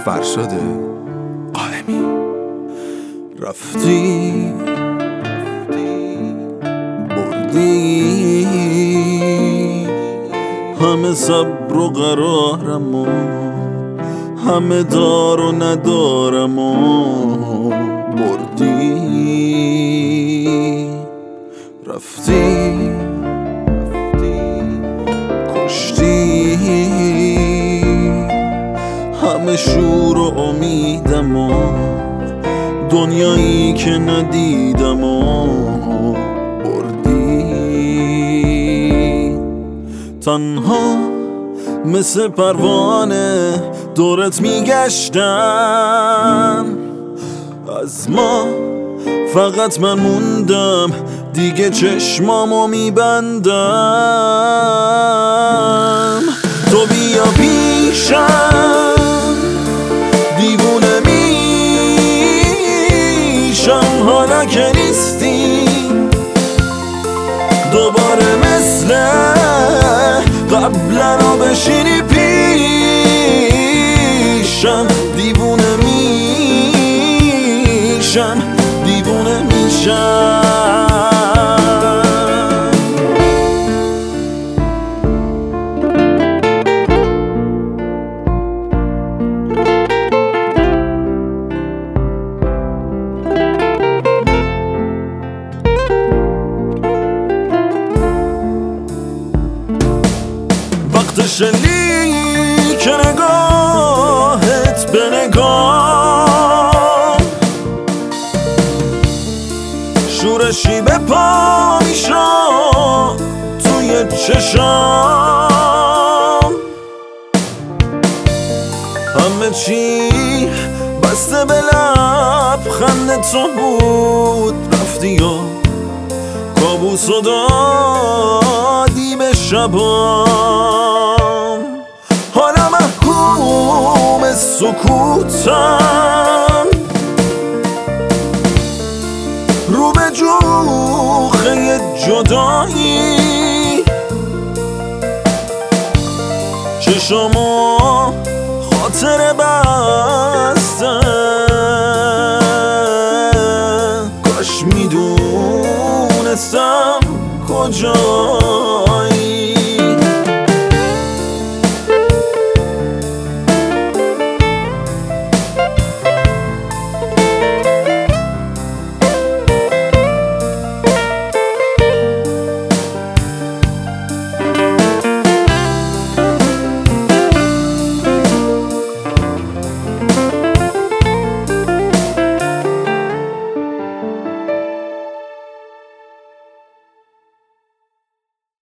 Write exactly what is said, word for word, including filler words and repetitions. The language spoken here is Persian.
فرشاد قائمی. رفتی بردی همه صبر و قرارم و همه دار و ندارم و بردی. رفتی کشتی همه شور و امیدم و دنیایی که ندیدم و بردی. تنها مثل پروانه دورت میگشتم، از ما فقط من موندم دیگه چشمامو میبندم. تو بیا پیشم دیوونه میشم حالا که نیستی، دوباره مثل قبلا رو بشینی پیشم. دیوونه میشم دیوونه میشم. وقتشنی که نگاهت به نگاه شورشی به پا میشم توی چشام. همه چی بسته به لبخند تو بود، رفتی و کابوس و دادی به شبام. حالا محکوم سکوتم رو به جوخه جدایی، چشمو خاطر بر